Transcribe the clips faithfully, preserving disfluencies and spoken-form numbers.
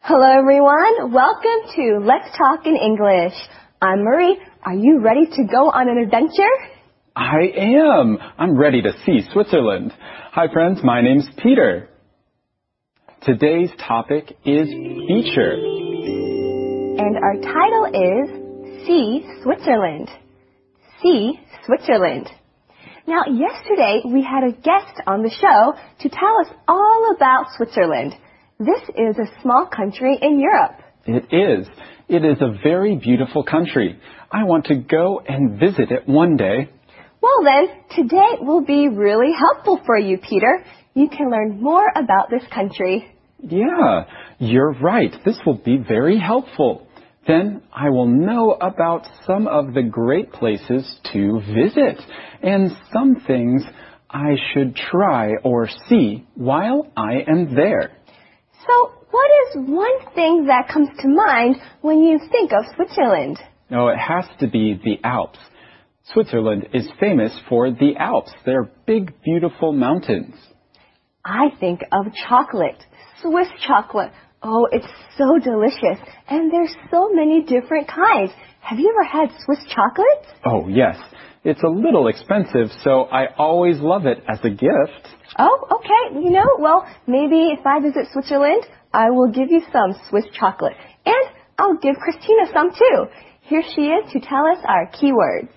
Hello everyone, welcome to Let's Talk in English. I'm Marie. Are you ready to go on an adventure? I am. I'm ready to see Switzerland. Hi friends, my name's Peter. Today's topic is feature. And our title is See Switzerland. See Switzerland. Now yesterday we had a guest on the show to tell us all about Switzerland. This is a small country in Europe. It is. It is a very beautiful country. I want to go and visit it one day. Well then, today will be really helpful for you, Peter. You can learn more about this country. Yeah, you're right. This will be very helpful. Then I will know about some of the great places to visit and some things I should try or see while I am there. So, what is one thing that comes to mind when you think of Switzerland? Oh, it has to be the Alps. Switzerland is famous for the Alps. They're big, beautiful mountains. I think of chocolate, Swiss chocolate. Oh, it's so delicious. And there's so many different kinds. Have you ever had Swiss chocolate? Oh, yes. It's a little expensive, so I always love it as a gift. Oh, okay. You know, well, maybe if I visit Switzerland, I will give you some Swiss chocolate. And I'll give Christina some too. Here she is to tell us our keywords.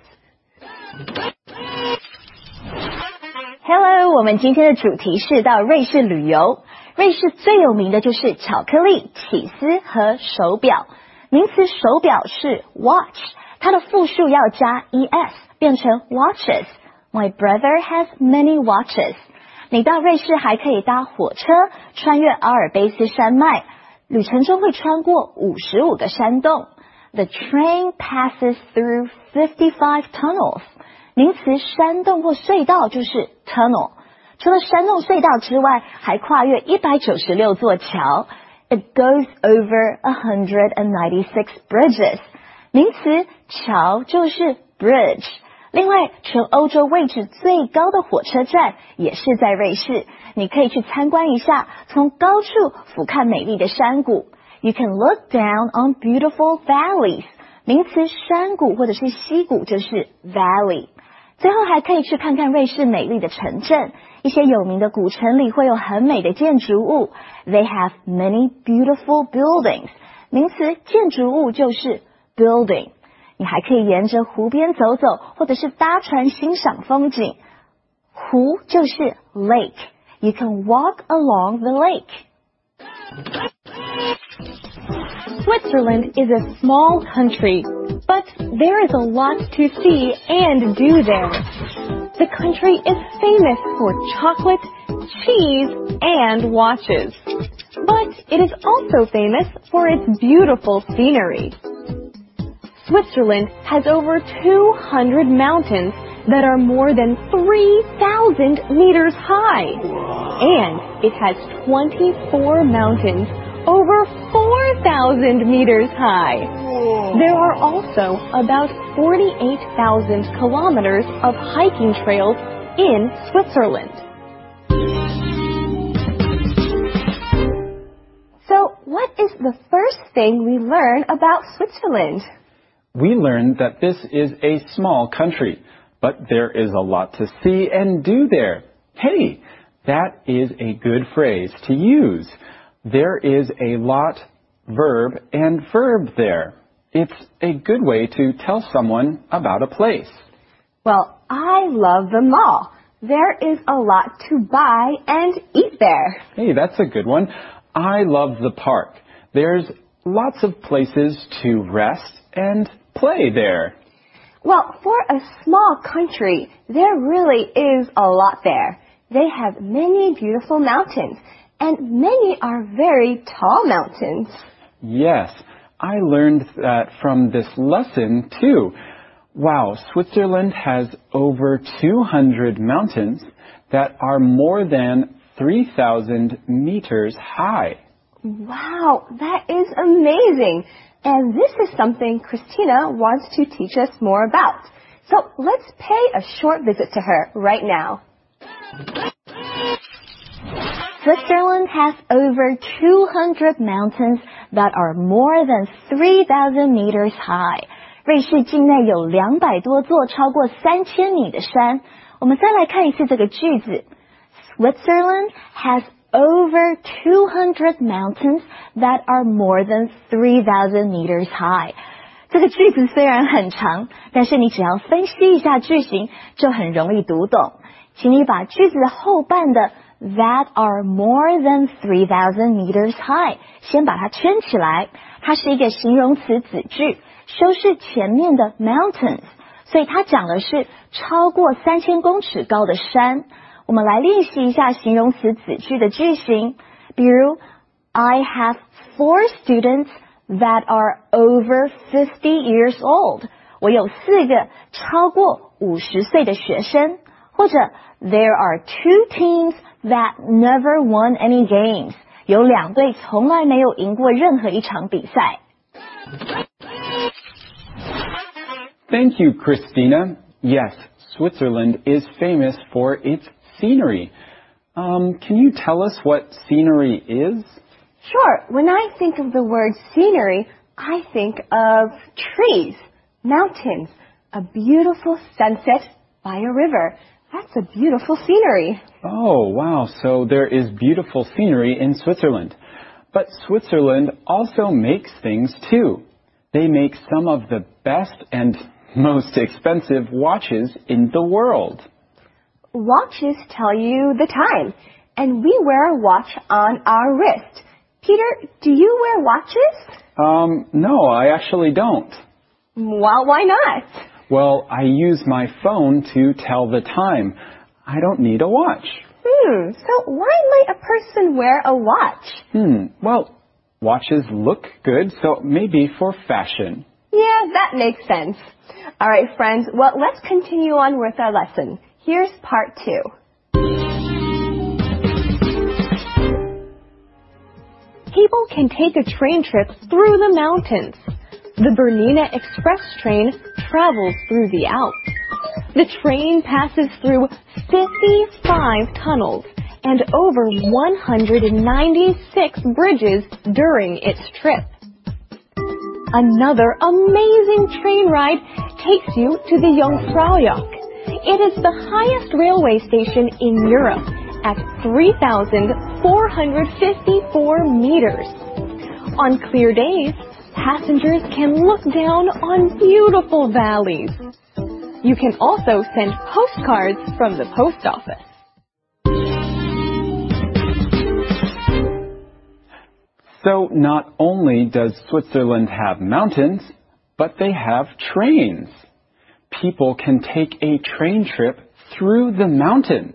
Hello， 我们今天的主题是到瑞士旅游。瑞士最有名的就是巧克力、起司和手表。名词手表是 watch， 它的复数要加 es， 变成 watches。My brother has many watches。你到瑞士还可以搭火车，穿越阿尔卑斯山脉，旅程中会穿过五十五个山洞。The train passes through fifty-five tunnels。名词山洞或隧道就是 tunnel。除了山洞隧道之外，还跨越一百九十六座桥。It goes over one hundred ninety-six bridges。名词桥就是 bridge。另外，全欧洲位置最高的火车站也是在瑞士，你可以去参观一下，从高处俯瞰美丽的山谷。You can look down on beautiful valleys。名词山谷或者是溪谷就是 valley。最后还可以去看看瑞士美丽的城镇，一些有名的古城里会有很美的建筑物。They have many beautiful buildings。名词建筑物就是 building。你还可以沿着湖边走走，或者是搭船欣赏风景。湖就是 lake。You can walk along the lake。 Switzerland is a small country, but there is a lot to see and do there. The country is famous for chocolate, cheese, and watches. But it is also famous for its beautiful scenery. Switzerland has over two hundred mountains that are more than three thousand meters high. And it has twenty-four mountains over four thousand meters high. There are also about forty-eight thousand kilometers of hiking trails in Switzerland. So, what is the first thing we learn about Switzerland? We learned that this is a small country, but there is a lot to see and do there. Hey, that is a good phrase to use. There is a lot, verb, and verb there. It's a good way to tell someone about a place. Well, I love the mall. There is a lot to buy and eat there. Hey, that's a good one. I love the park. There's lots of places to rest and play there. Well, for a small country, there really is a lot there. They have many beautiful mountains, and many are very tall mountains. Yes, I learned that from this lesson too. Wow, Switzerland has over two hundred mountains that are more than three thousand meters high. Wow, that is amazing. And this is something Christina wants to teach us more about. So let's pay a short visit to her right now. Switzerland has over two hundred mountains that are more than three thousand meters high. 瑞士境内有两百多座超过三千米的山。我们再来看一次这个句子。Switzerland has over two hundred mountains that are more than three thousand meters high. 这个句子虽然很长，但是你只要分析一下句型，就很容易读懂。请你把句子的后半的 that are more than three thousand meters high 先把它圈起来，它是一个形容词子句，修饰前面的 mountains， 所以它讲的是超过三千公尺高的山。我们来练习一下形容词子句的句型，比如 I have four students that are over fifty years old. 我有四个超过五十岁的学生。或者 There are two teams that never won any games. 有两队从来没有赢过任何一场比赛。 Thank you, Christina. Yes, Switzerland is famous for its scenery. Um, can you tell us what scenery is? Sure. When I think of the word scenery, I think of trees, mountains, a beautiful sunset by a river. That's a beautiful scenery. Oh, wow. So there is beautiful scenery in Switzerland. But Switzerland also makes things too. They make some of the best and most expensive watches in the world. Watches tell you the time, and we wear a watch on our wrist. Peter, do you wear watches? Um, no, I actually don't. Well, why not? Well, I use my phone to tell the time. I don't need a watch. Hmm, so why might a person wear a watch? Hmm, well, watches look good, so maybe for fashion. Yeah, that makes sense. All right, friends, well, let's continue on with our lesson. Here's part two. People can take a train trip through the mountains. The Bernina Express train travels through the Alps. The train passes through fifty-five tunnels and over one hundred ninety-six bridges during its trip. Another amazing train ride takes you to the Jungfraujoch. It is the highest railway station in Europe at three thousand four hundred fifty-four meters. On clear days, passengers can look down on beautiful valleys. You can also send postcards from the post office. So not only does Switzerland have mountains, but they have trains. People can take a train trip through the mountains.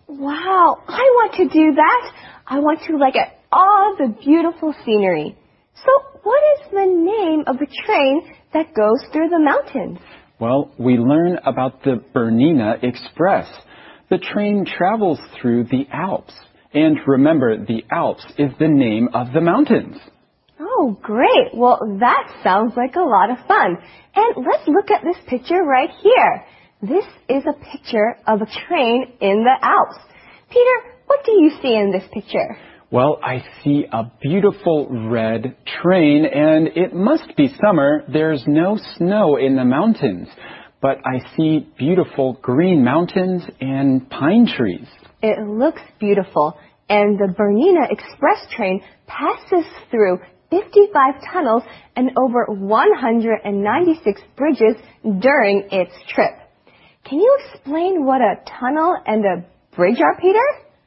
Wow, I want to do that. I want to look at all the beautiful scenery. So what is the name of the train that goes through the mountains? Well, we learn about the Bernina Express. The train travels through the Alps. And remember, the Alps is the name of the mountains. Oh, great. Well, that sounds like a lot of fun. And let's look at this picture right here. This is a picture of a train in the Alps. Peter, what do you see in this picture? Well, I see a beautiful red train, and it must be summer. There's no snow in the mountains, but I see beautiful green mountains and pine trees. It looks beautiful, and the Bernina Express train passes through fifty-five tunnels and over one hundred ninety-six bridges during its trip. Can you explain what a tunnel and a bridge are, Peter?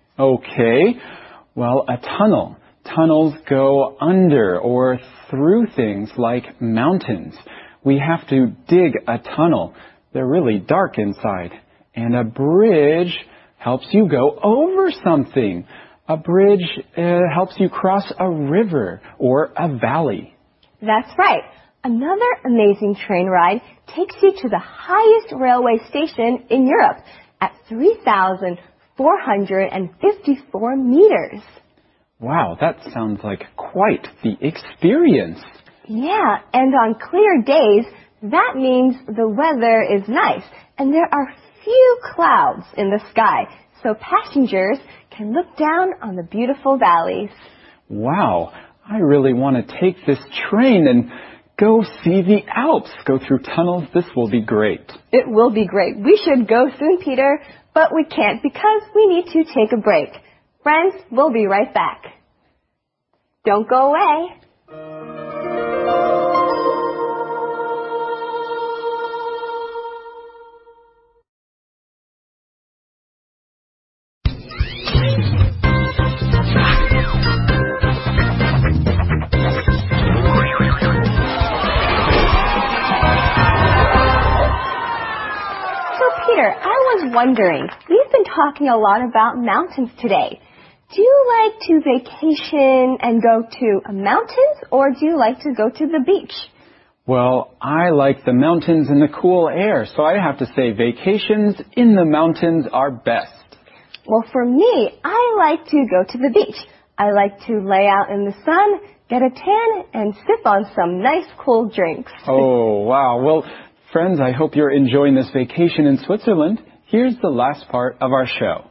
Okay. Well, a tunnel. Tunnels go under or through things like mountains. We have to dig a tunnel. They're really dark inside. And a bridge helps you go over something. A bridge uh, helps you cross a river or a valley. That's right. Another amazing train ride takes you to the highest railway station in Europe at three thousand four hundred fifty-four meters. Wow, that sounds like quite the experience. Yeah, and on clear days, that means the weather is nice and there are few clouds in the sky, so passengers can look down on the beautiful valleys. Wow, I really want to take this train and go see the Alps, go through tunnels. This will be great. It will be great. We should go soon, Peter, but we can't because we need to take a break. Friends, we'll be right back. Don't go away. Peter, I was wondering, we've been talking a lot about mountains today. Do you like to vacation and go to mountains, or do you like to go to the beach? Well, I like the mountains and the cool air, so I have to say vacations in the mountains are best. Well, for me, I like to go to the beach. I like to lay out in the sun, get a tan, and sip on some nice cool drinks. Oh, wow. Well, friends, I hope you're enjoying this vacation in Switzerland. Here's the last part of our show.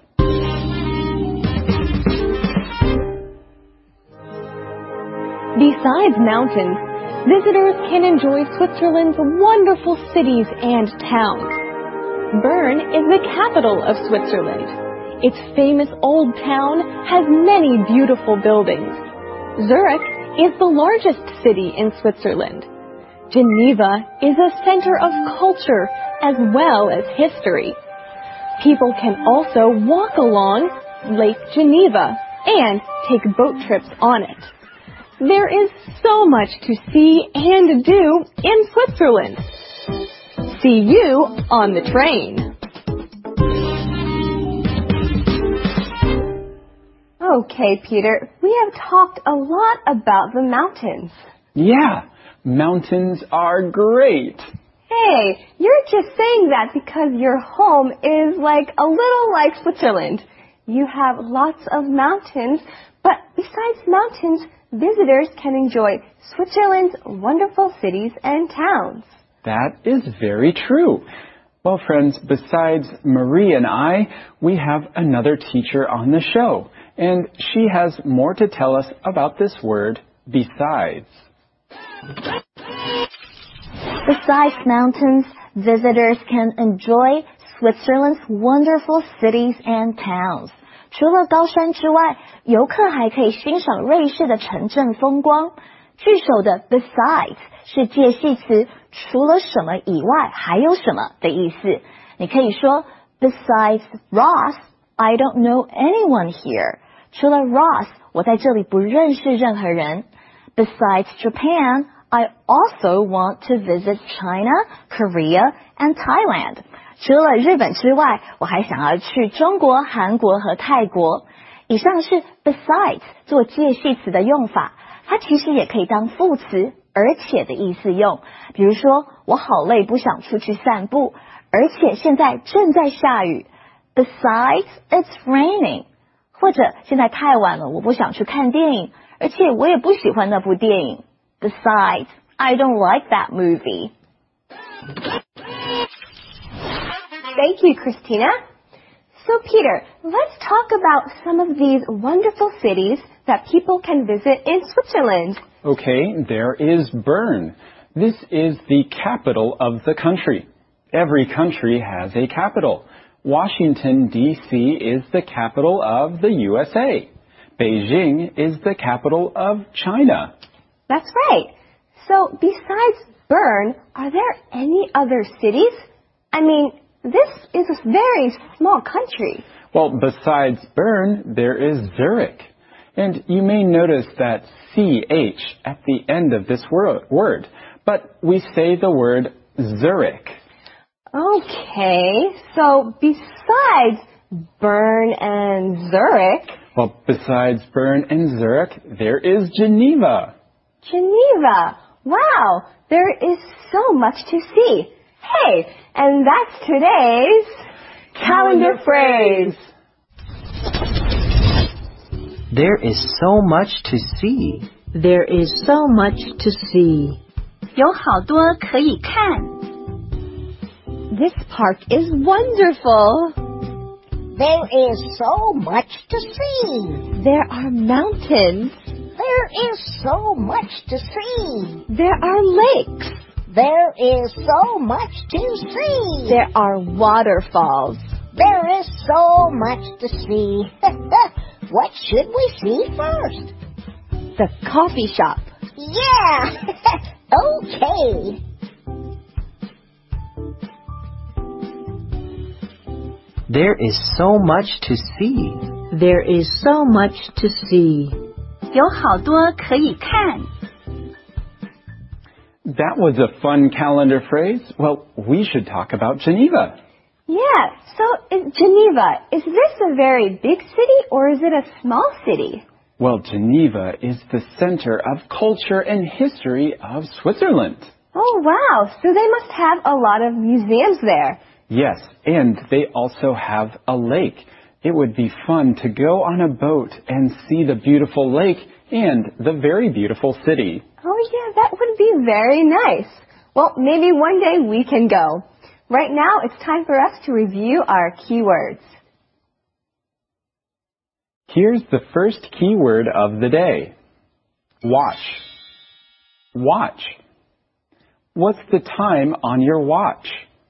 Besides mountains, visitors can enjoy Switzerland's wonderful cities and towns. Bern is the capital of Switzerland. Its famous old town has many beautiful buildings. Zurich is the largest city in Switzerland. Geneva is a center of culture as well as history. People can also walk along Lake Geneva and take boat trips on it. There is so much to see and do in Switzerland. See you on the train. Okay, Peter, we have talked a lot about the mountains. Yeah, mountains are great. Hey, you're just saying that because your home is like a little like Switzerland. You have lots of mountains, but besides mountains, visitors can enjoy Switzerland's wonderful cities and towns. That is very true. Well, friends, besides Marie and I, we have another teacher on the show, and she has more to tell us about this word, besides. Besides mountains, visitors can enjoy Switzerland's wonderful cities and towns. 除了高山之外，游客还可以欣赏瑞士的城镇风光。句首的 besides 是介系词，除了什么以外还有什么的意思。你可以说 Besides Ross, I don't know anyone here. 除了 Ross, 我在这里不认识任何人。Besides Japan, I also want to visit China, Korea, and Thailand. 除了日本之外，我还想要去中国、韩国和泰国。以上是 besides 做介系词的用法，它其实也可以当副词而且的意思用。比如说，我好累，不想出去散步，而且现在正在下雨。Besides, it's raining. 或者现在太晚了，我不想去看电影，而且我也不喜欢那部电影。Besides, I don't like that movie. Thank you, Christina. So, Peter, let's talk about some of these wonderful cities that people can visit in Switzerland. Okay, there is Bern. This is the capital of the country. Every country has a capital. Washington, D C is the capital of the U S A. Beijing is the capital of China. That's right. So, besides Bern, are there any other cities? I mean, this is a very small country. Well, besides Bern, there is Zurich. And you may notice that C H at the end of this word, but we say the word Zurich. Okay, so besides Bern and Zurich... Well, besides Bern and Zurich, there is Geneva. Geneva. Wow, there is so much to see. Hey, and that's today's calendar phrase. There is so much to see. There is so much to see. 有好多可以看。 This park is wonderful. There is so much to see. There are mountains. There is so much to see. There are lakes. There is so much to see. There are waterfalls. There is so much to see. What should we see first? The coffee shop. Yeah! Okay. There is so much to see. There is so much to see. 有好多可以看。 That was a fun calendar phrase. Well, we should talk about Geneva. Yeah, so is Geneva, is this a very big city or is it a small city? Well, Geneva is the center of culture and history of Switzerland. Oh, wow. So they must have a lot of museums there. Yes, and they also have a lake. It would be fun to go on a boat and see the beautiful lake and the very beautiful city. Oh, yeah, that would be very nice. Well, maybe one day we can go. Right now, it's time for us to review our keywords. Here's the first keyword of the day. Watch. Watch. What's the time on your watch?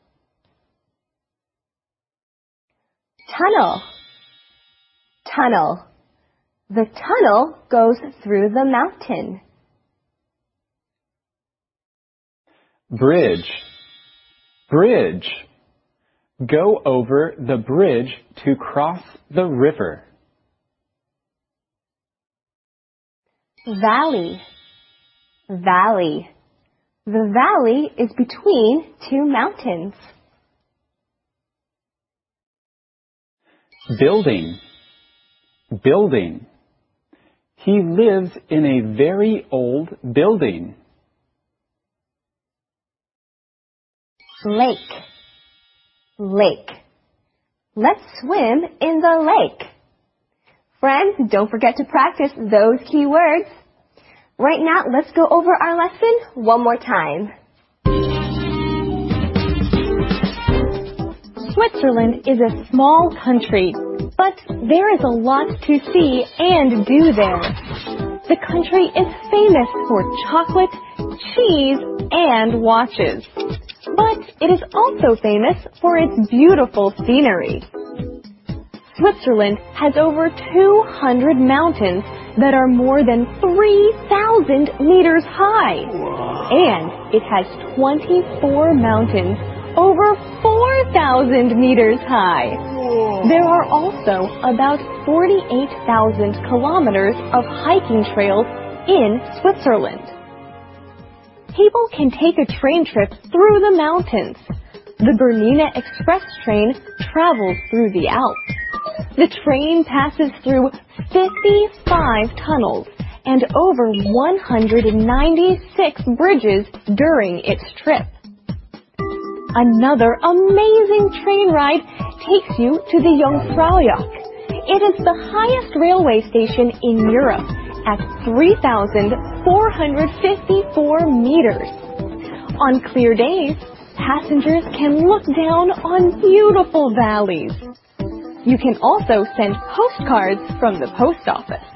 Tunnel. Tunnel. The tunnel goes through the mountain. Bridge. Bridge. Go over the bridge to cross the river. Valley. Valley. The valley is between two mountains. Building. Building. He lives in a very old building. Lake. Lake. Let's swim in the lake. Friends, don't forget to practice those key words. Right now, let's go over our lesson one more time. Switzerland is a small country, but there is a lot to see and do there. The country is famous for chocolate, cheese, and watches. But it is also famous for its beautiful scenery. Switzerland has over two hundred mountains that are more than three thousand meters high. And it has twenty-four mountains over four thousand meters high. There are also about forty-eight thousand kilometers of hiking trails in Switzerland. People can take a train trip through the mountains. The Bernina Express train travels through the Alps. The train passes through fifty-five tunnels and over one hundred ninety-six bridges during its trip. Another amazing train ride takes you to the Jungfraujoch. It is the highest railway station in Europe at three thousand four hundred fifty-four meters. On clear days, passengers can look down on beautiful valleys. You can also send postcards from the post office.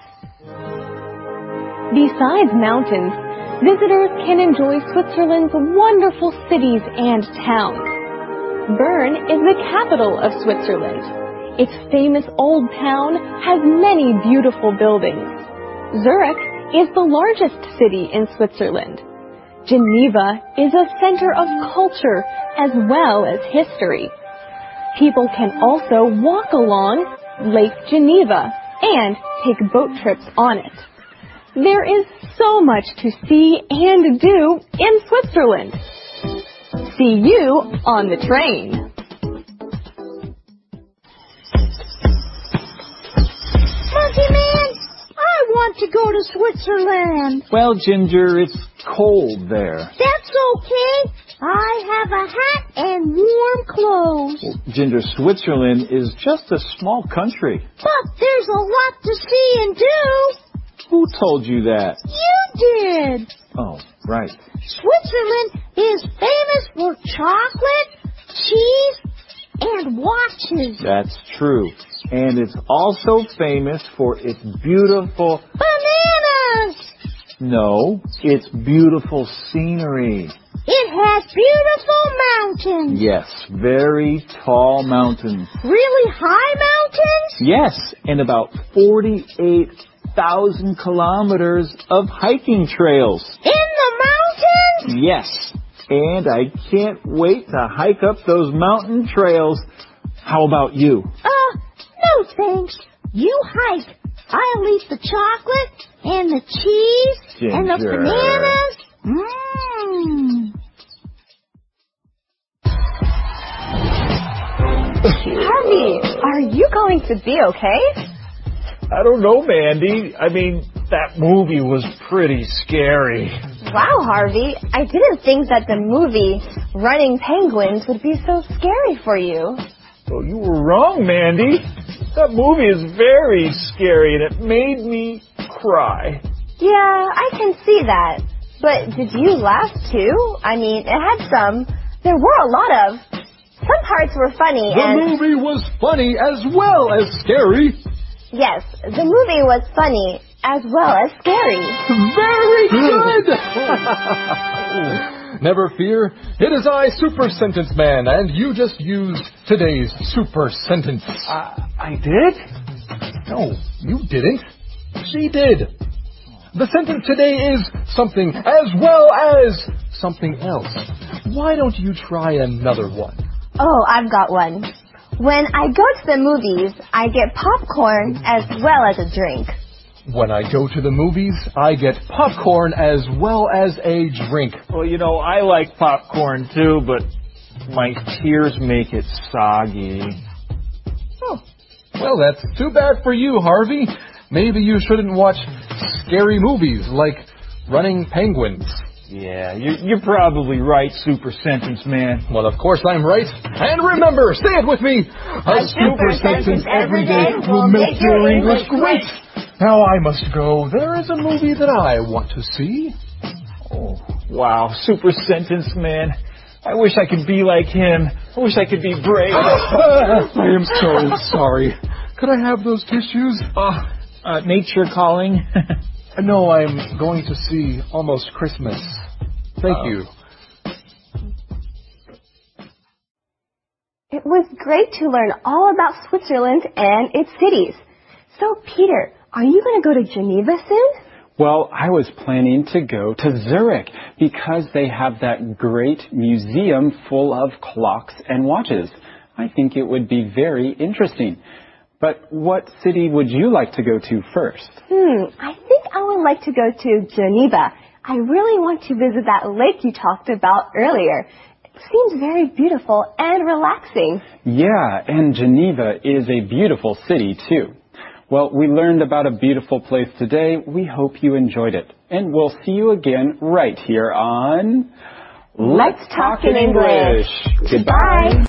Besides mountains, visitors can enjoy Switzerland's wonderful cities and towns. Bern is the capital of Switzerland. Its famous old town has many beautiful buildings. Zurich is the largest city in Switzerland. Geneva is a center of culture as well as history. People can also walk along Lake Geneva and take boat trips on it. There is so much to see and do in Switzerland. See you on the train. Monkey Man, I want to go to Switzerland. Well, Ginger, it's cold there. That's okay. I have a hat and warm clothes. Well, Ginger, Switzerland is just a small country. But there's a lot to see and do. Who told you that? You did. Oh, right. Switzerland is famous for chocolate, cheese, and watches. That's true. And it's also famous for its beautiful bananas. No, it's beautiful scenery. It has beautiful mountains. Yes, very tall mountains. Really high mountains? Yes, and about forty-eight thousand kilometers of hiking trails. In the mountains? Yes, and I can't wait to hike up those mountain trails. How about you? Uh, no thanks. You hike. I'll eat the chocolate and the cheese Ginger. and the bananas. Mmm. Harvey, are you going to be okay? I don't know, Mandy. I mean, that movie was pretty scary. Wow, Harvey. I didn't think that the movie Running Penguins would be so scary for you. Well, you were wrong, Mandy. That movie is very scary, and it made me cry. Yeah, I can see that. But did you laugh too? I mean, it had some. There were a lot of. Some parts were funny The and... movie was funny as well as scary. Yes, the movie was funny as well as scary. Very good! Never fear, it is I, Super Sentence Man, and you just used today's super sentence. Uh, I did? No, you didn't. She did. The sentence today is something as well as something else. Why don't you try another one? Oh, I've got one. When I go to the movies, I get popcorn as well as a drink. When I go to the movies, I get popcorn as well as a drink. Well, you know, I like popcorn too, but my tears make it soggy. Oh, well, that's too bad for you, Harvey. Maybe you shouldn't watch scary movies like Running Penguins. Yeah, you're, you're probably right, Super Sentence Man. Well, of course I'm right. And remember, say it with me. A, a super sentence every day will make your English great. Now I must go. There is a movie that I want to see. Oh, wow, Super Sentence Man. I wish I could be like him. I wish I could be brave. I am so sorry. Could I have those tissues? Uh, uh, nature calling. No, I'm going to see Almost Christmas. Thank Uh-oh. you. It was great to learn all about Switzerland and its cities. So, Peter, are you going to go to Geneva soon? Well, I was planning to go to Zurich because they have that great museum full of clocks and watches. I think it would be very interesting. But what city would you like to go to first? Hmm, I think I would like to go to Geneva. I really want to visit that lake you talked about earlier. It seems very beautiful and relaxing. Yeah, and Geneva is a beautiful city too. Well, we learned about a beautiful place today. We hope you enjoyed it. And we'll see you again right here on Let's Talk in English. Goodbye.